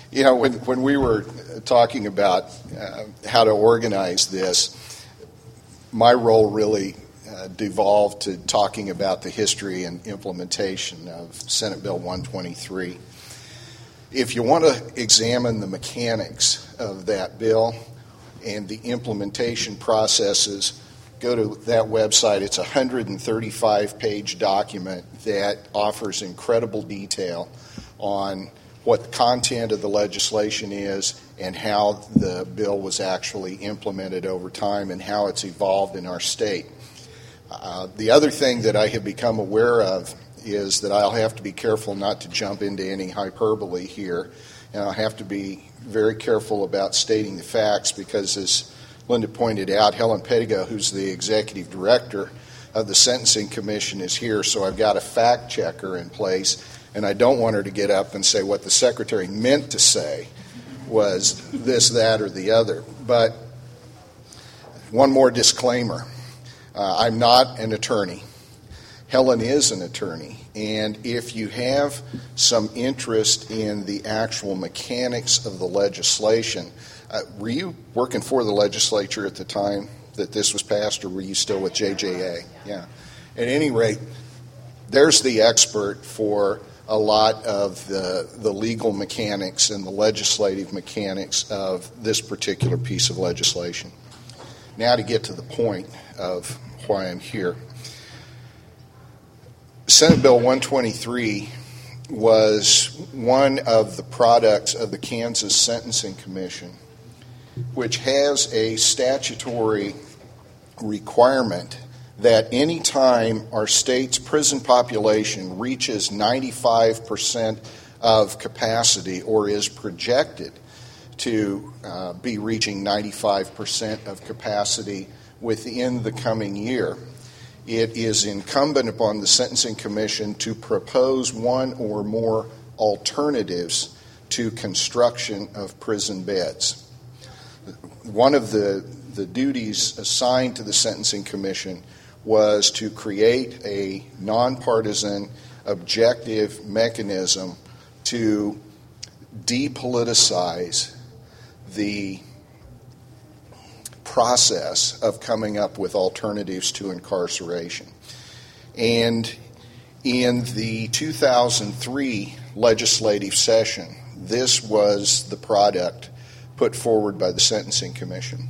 You know, when we were talking about how to organize this, my role really devolved to talking about the history and implementation of Senate Bill 123. If you want to examine the mechanics of that bill and the implementation processes, go to that website. It's a 135-page document that offers incredible detail on what the content of the legislation is and how the bill was actually implemented over time and how it's evolved in our state. The other thing that I have become aware of is that I'll have to be careful not to jump into any hyperbole here, and I'll have to be very careful about stating the facts because, as Linda pointed out, Helen Pettigo, who's the executive director of the Sentencing Commission, is here, so I've got a fact checker in place, and I don't want her to get up and say what the secretary meant to say was this, that, or the other. But one more disclaimer. I'm not an attorney. Helen is an attorney, and if you have some interest in the actual mechanics of the legislation, were you working for the legislature at the time that this was passed, or were you still with JJA? Yeah. At any rate, there's the expert for a lot of the legal mechanics and the legislative mechanics of this particular piece of legislation. Now to get to the point of why I'm here. Senate Bill 123 was one of the products of the Kansas Sentencing Commission, which has a statutory requirement that any time our state's prison population reaches 95% of capacity or is projected to be reaching 95% of capacity within the coming year, it is incumbent upon the Sentencing Commission to propose one or more alternatives to construction of prison beds. One of the duties assigned to the Sentencing Commission was to create a nonpartisan, objective mechanism to depoliticize the process of coming up with alternatives to incarceration. And in the 2003 legislative session, this was the product put forward by the Sentencing Commission.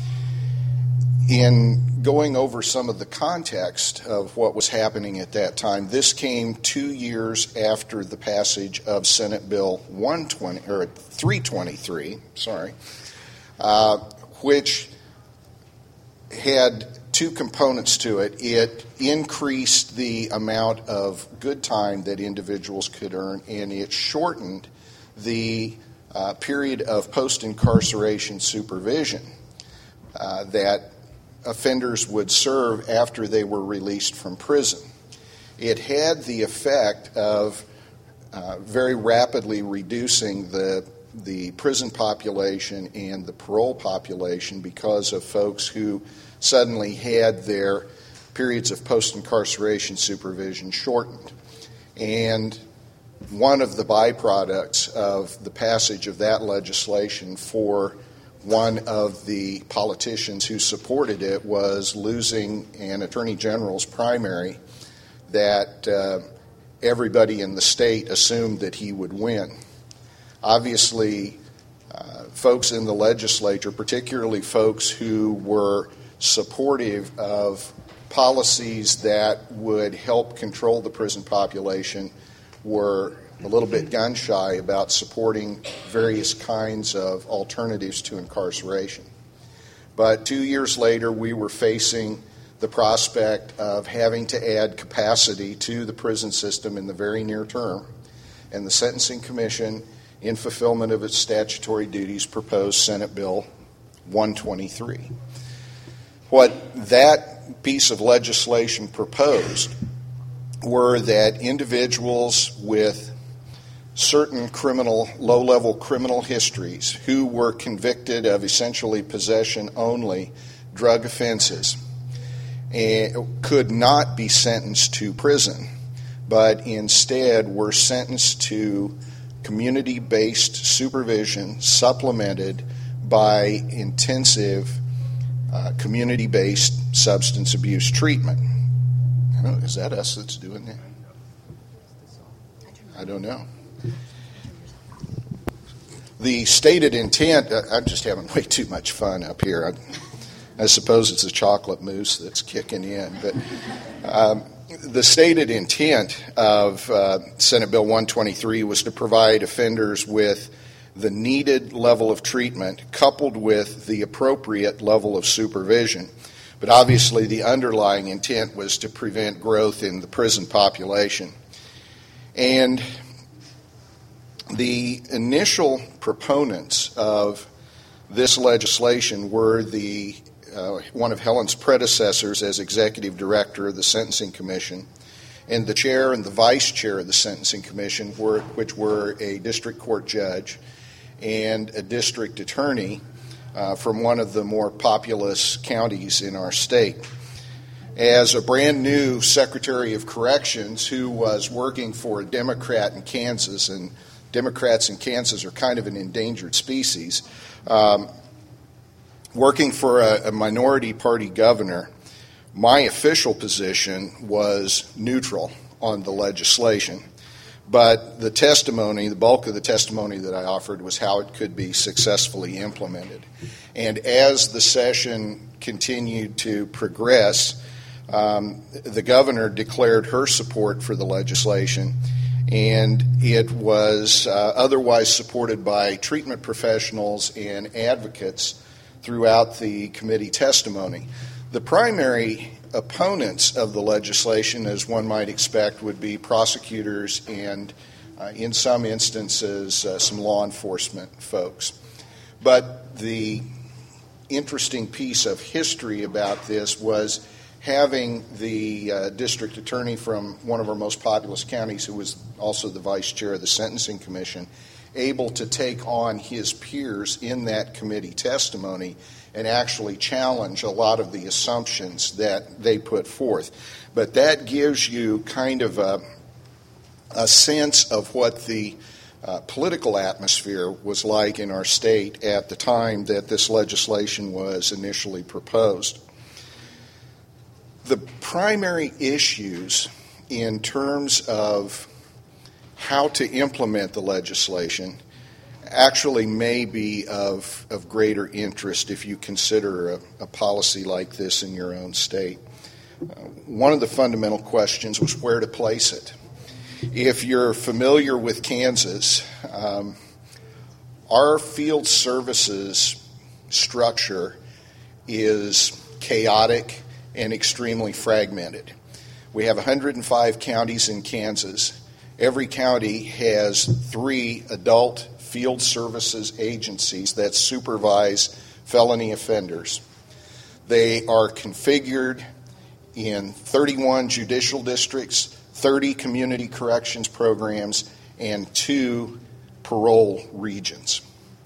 In going over some of the context of what was happening at that time, this came 2 years after the passage of Senate Bill 323, which had two components to it. It increased the amount of good time that individuals could earn, and it shortened the period of post-incarceration supervision that offenders would serve after they were released from prison. It had the effect of very rapidly reducing the prison population and the parole population because of folks who suddenly had their periods of post-incarceration supervision shortened. And one of the byproducts of the passage of that legislation for one of the politicians who supported it was losing an attorney general's primary that everybody in the state assumed that he would win. Obviously, folks in the legislature, particularly folks who were supportive of policies that would help control the prison population, were a little bit gun-shy about supporting various kinds of alternatives to incarceration. But 2 years later, we were facing the prospect of having to add capacity to the prison system in the very near term, and the Sentencing Commission, in fulfillment of its statutory duties, proposed Senate Bill 123. What that piece of legislation proposed were that individuals with certain low-level criminal histories who were convicted of essentially possession-only drug offenses could not be sentenced to prison, but instead were sentenced to community-based supervision supplemented by intensive community-based substance abuse treatment. I don't know, is that us that's doing that? I don't know. The stated intent, I'm just having way too much fun up here. I suppose it's a chocolate mousse that's kicking in. But the stated intent of Senate Bill 123 was to provide offenders with the needed level of treatment coupled with the appropriate level of supervision. But obviously the underlying intent was to prevent growth in the prison population. And the initial proponents of this legislation were one of Helen's predecessors as executive director of the Sentencing Commission, and the chair and the vice chair of the Sentencing Commission, which were a district court judge and a district attorney from one of the more populous counties in our state. As a brand new Secretary of Corrections who was working for a Democrat in Kansas, and Democrats in Kansas are kind of an endangered species, working for a minority party governor, my official position was neutral on the legislation. But the testimony, the bulk of the testimony that I offered was how it could be successfully implemented. And as the session continued to progress, the governor declared her support for the legislation, and it was otherwise supported by treatment professionals and advocates throughout the committee testimony. The primary opponents of the legislation, as one might expect, would be prosecutors and, in some instances, some law enforcement folks. But the interesting piece of history about this was having the district attorney from one of our most populous counties, who was also the vice chair of the Sentencing Commission, able to take on his peers in that committee testimony and actually challenge a lot of the assumptions that they put forth. But that gives you kind of a sense of what the political atmosphere was like in our state at the time that this legislation was initially proposed. The primary issues in terms of how to implement the legislation actually may be of greater interest if you consider a policy like this in your own state. One of the fundamental questions was where to place it. If you're familiar with Kansas, our field services structure is chaotic and extremely fragmented. We have 105 counties in Kansas. Every county has 3 adult field services agencies that supervise felony offenders. They are configured in 31 judicial districts, 30 community corrections programs, and 2 parole regions.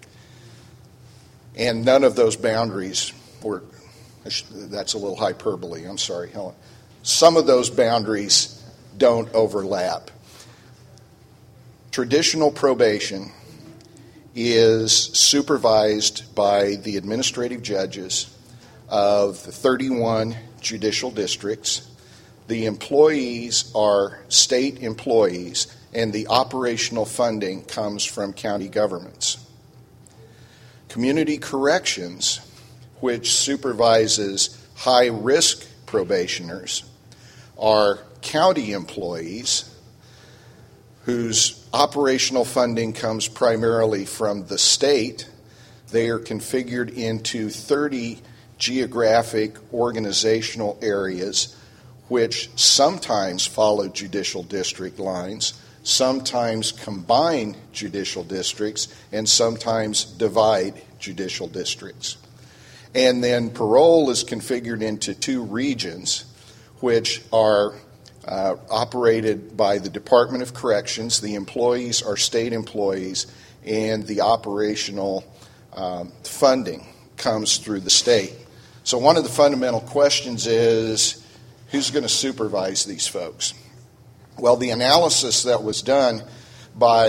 And none of those boundaries were, that's a little hyperbole, I'm sorry, Helen. Some of those boundaries don't overlap. Traditional probation is supervised by the administrative judges of the 31 judicial districts. The employees are state employees, and the operational funding comes from county governments. Community corrections, which supervises high-risk probationers, are county employees whose operational funding comes primarily from the state. They are configured into 30 geographic organizational areas, which sometimes follow judicial district lines, sometimes combine judicial districts, and sometimes divide judicial districts. And then parole is configured into 2 regions, which are operated by the Department of Corrections. The employees are state employees, and the operational funding comes through the state. So one of the fundamental questions is, who's going to supervise these folks? Well, the analysis that was done by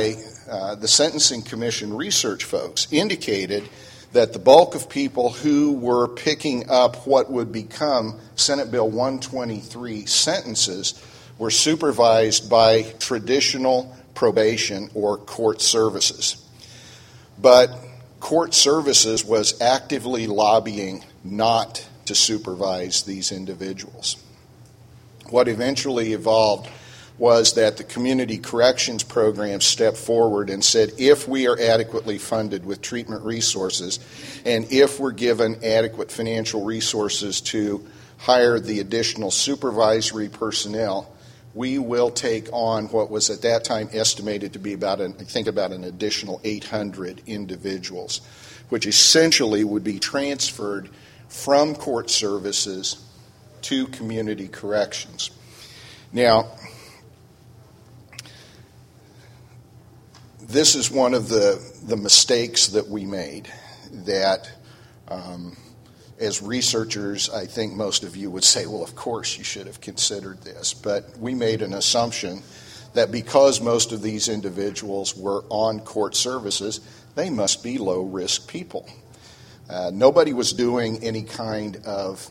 the Sentencing Commission research folks indicated that the bulk of people who were picking up what would become Senate Bill 123 sentences were supervised by traditional probation or court services. But court services was actively lobbying not to supervise these individuals. What eventually evolved was that the community corrections program stepped forward and said, if we are adequately funded with treatment resources and if we're given adequate financial resources to hire the additional supervisory personnel, we will take on what was at that time estimated to be about an additional 800 individuals, which essentially would be transferred from court services to community corrections. Now, this is one of the mistakes that we made that as researchers, I think most of you would say, well, of course you should have considered this. But we made an assumption that because most of these individuals were on court services, they must be low-risk people. Nobody was doing any kind of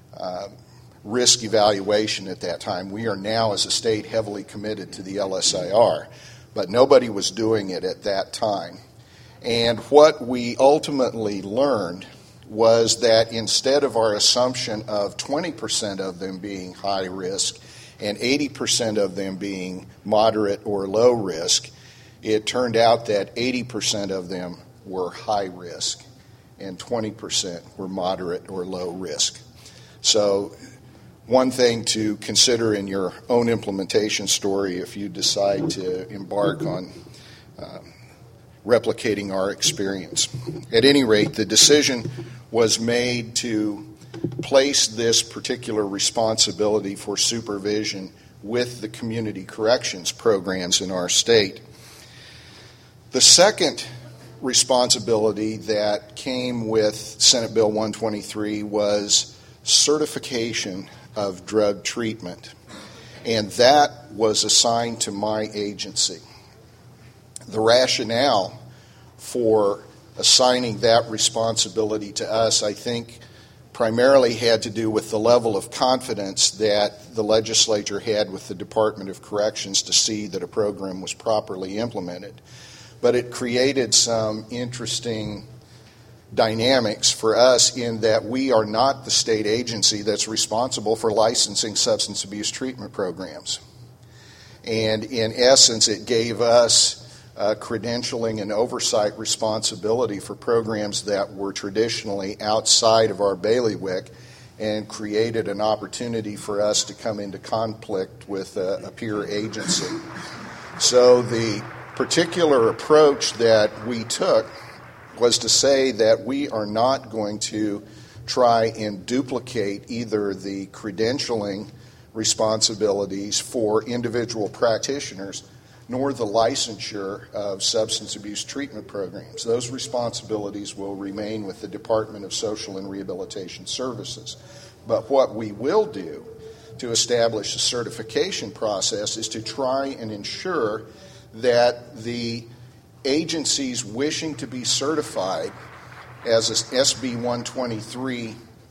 risk evaluation at that time. We are now, as a state, heavily committed to the LSIR, but nobody was doing it at that time. And what we ultimately learned was that instead of our assumption of 20% of them being high risk and 80% of them being moderate or low risk, it turned out that 80% of them were high risk and 20% were moderate or low risk. So one thing to consider in your own implementation story if you decide to embark on replicating our experience. At any rate, the decision was made to place this particular responsibility for supervision with the community corrections programs in our state. The second responsibility that came with Senate Bill 123 was certification of drug treatment, and that was assigned to my agency. The rationale for assigning that responsibility to us, I think, primarily had to do with the level of confidence that the legislature had with the Department of Corrections to see that a program was properly implemented. But it created some interesting dynamics for us in that we are not the state agency that's responsible for licensing substance abuse treatment programs. And in essence, it gave us credentialing and oversight responsibility for programs that were traditionally outside of our bailiwick and created an opportunity for us to come into conflict with a peer agency. So the particular approach that we took was to say that we are not going to try and duplicate either the credentialing responsibilities for individual practitioners nor the licensure of substance abuse treatment programs. Those responsibilities will remain with the Department of Social and Rehabilitation Services. But what we will do to establish a certification process is to try and ensure that the agencies wishing to be certified as an SB 123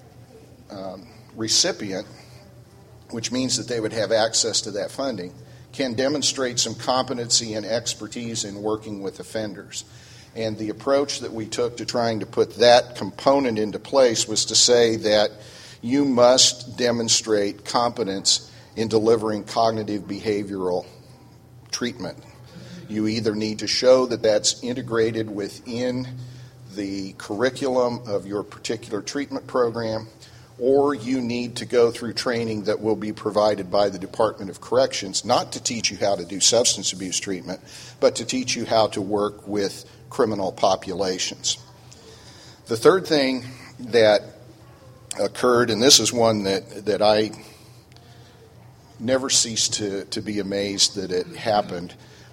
recipient, which means that they would have access to that funding, can demonstrate some competency and expertise in working with offenders. And the approach that we took to trying to put that component into place was to say that you must demonstrate competence in delivering cognitive behavioral treatment. You either need to show that that's integrated within the curriculum of your particular treatment program, or you need to go through training that will be provided by the Department of Corrections, not to teach you how to do substance abuse treatment, but to teach you how to work with criminal populations. The third thing that occurred, and this is one that I never cease to be amazed that it happened,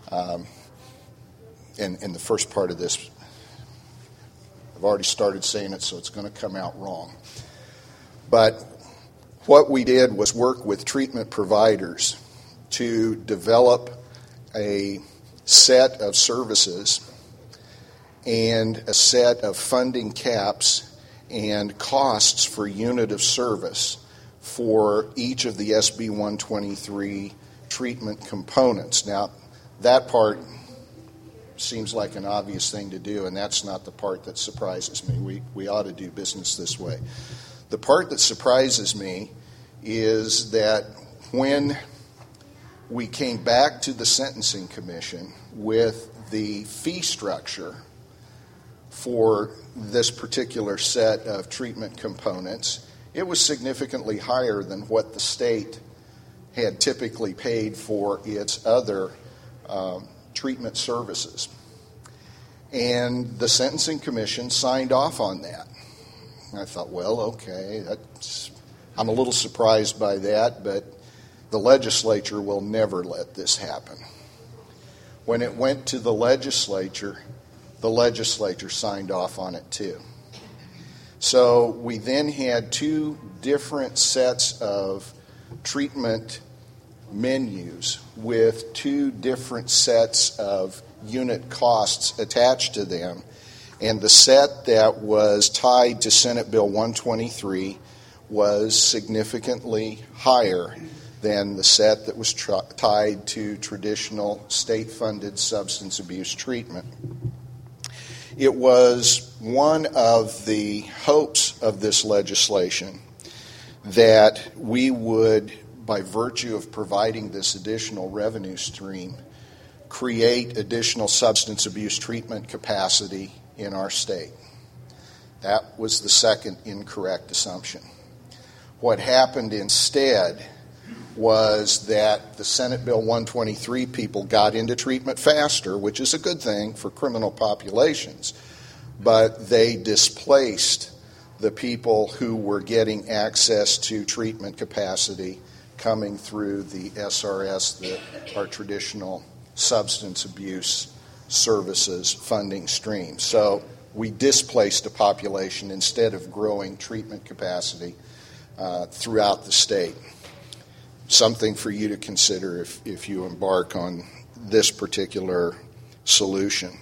and the first part of this, I've already started saying it, so it's going to come out wrong. But what we did was work with treatment providers to develop a set of services and a set of funding caps and costs for unit of service for each of the SB 123 treatment components. Now, that part seems like an obvious thing to do, and that's not the part that surprises me. We ought to do business this way. The part that surprises me is that when we came back to the Sentencing Commission with the fee structure for this particular set of treatment components, it was significantly higher than what the state had typically paid for its other treatment services. And the Sentencing Commission signed off on that. And I thought, well, okay, I'm a little surprised by that, but the legislature will never let this happen. When it went to the legislature signed off on it too. So we then had two different sets of treatment menus with two different sets of unit costs attached to them. And the set that was tied to Senate Bill 123 was significantly higher than the set that was tied to traditional state-funded substance abuse treatment. It was one of the hopes of this legislation that we would, by virtue of providing this additional revenue stream, create additional substance abuse treatment capacity in our state. That was the second incorrect assumption. What happened instead was that the Senate Bill 123 people got into treatment faster, which is a good thing for criminal populations, but they displaced the people who were getting access to treatment capacity coming through the SRS, our traditional substance abuse services funding stream. So we displaced a population instead of growing treatment capacity throughout the state. Something for you to consider if you embark on this particular solution.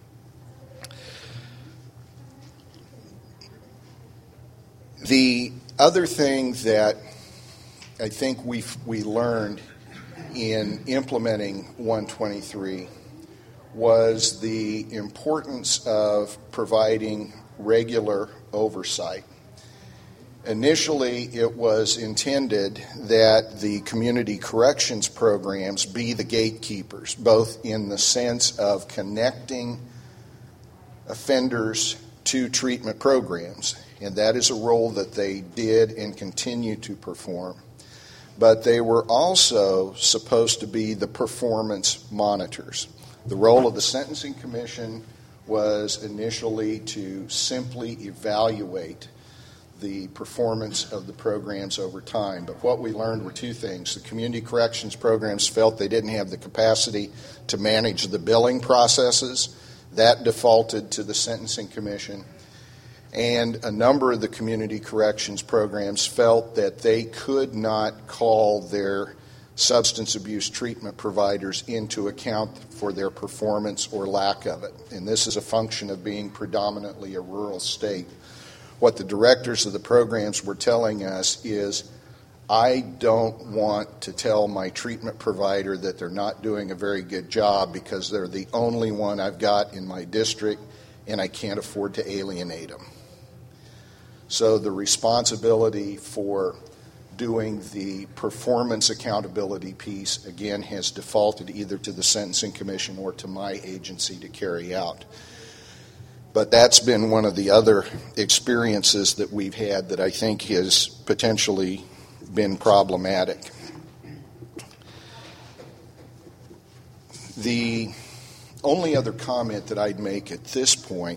The other thing that I think we learned in implementing 123 was the importance of providing regular oversight. Initially, it was intended that the community corrections programs be the gatekeepers, both in the sense of connecting offenders to treatment programs, and that is a role that they did and continue to perform. But they were also supposed to be the performance monitors. The role of the Sentencing Commission was initially to simply evaluate the performance of the programs over time. But what we learned were two things. The community corrections programs felt they didn't have the capacity to manage the billing processes. That defaulted to the Sentencing Commission. And a number of the community corrections programs felt that they could not call their substance abuse treatment providers into account for their performance or lack of it. And this is a function of being predominantly a rural state. What the directors of the programs were telling us is, I don't want to tell my treatment provider that they're not doing a very good job because they're the only one I've got in my district and I can't afford to alienate them. So the responsibility for doing the performance accountability piece, again, has defaulted either to the Sentencing Commission or to my agency to carry out. But that's been one of the other experiences that we've had that I think has potentially been problematic. The only other comment that I'd make at this point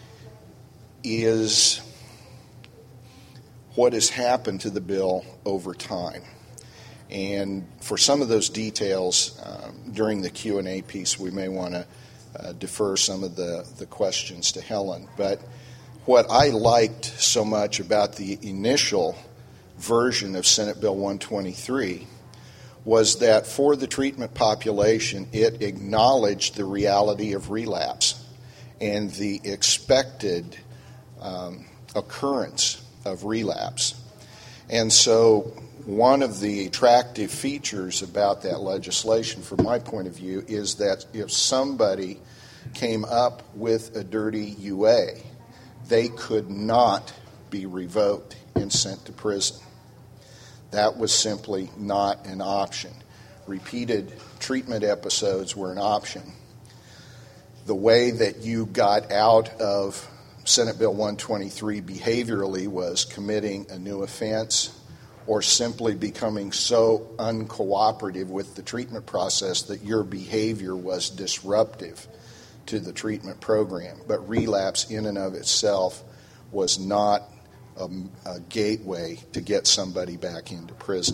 is what has happened to the bill over time. And for some of those details, during the Q&A piece, we may want to defer some of the questions to Helen. But what I liked so much about the initial version of Senate Bill 123 was that for the treatment population, it acknowledged the reality of relapse and the expected occurrence of relapse. And so one of the attractive features about that legislation, from my point of view, is that if somebody came up with a dirty UA, they could not be revoked and sent to prison. That was simply not an option. Repeated treatment episodes were an option. The way that you got out of Senate Bill 123 behaviorally was committing a new offense or simply becoming so uncooperative with the treatment process that your behavior was disruptive to the treatment program. But relapse in and of itself was not a gateway to get somebody back into prison.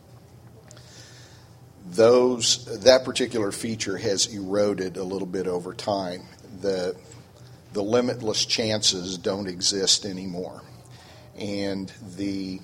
That particular feature has eroded a little bit over time. The limitless chances don't exist anymore. And the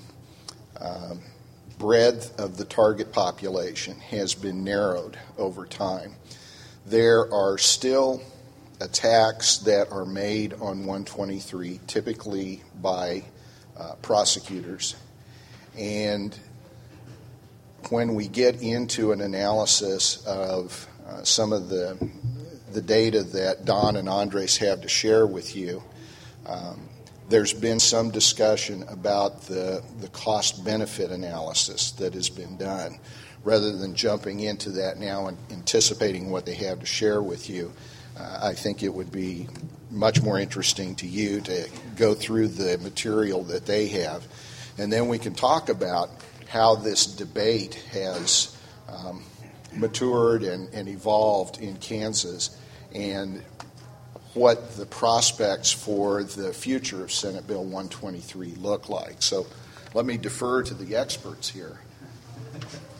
breadth of the target population has been narrowed over time. There are still attacks that are made on 123, typically by prosecutors. And when we get into an analysis of some of the data that Don and Andres have to share with you, there's been some discussion about the cost-benefit analysis that has been done. Rather than jumping into that now and anticipating what they have to share with you, I think it would be much more interesting to you to go through the material that they have. And then we can talk about how this debate has matured and evolved in Kansas and what the prospects for the future of Senate Bill 123 look like. So let me defer to the experts here.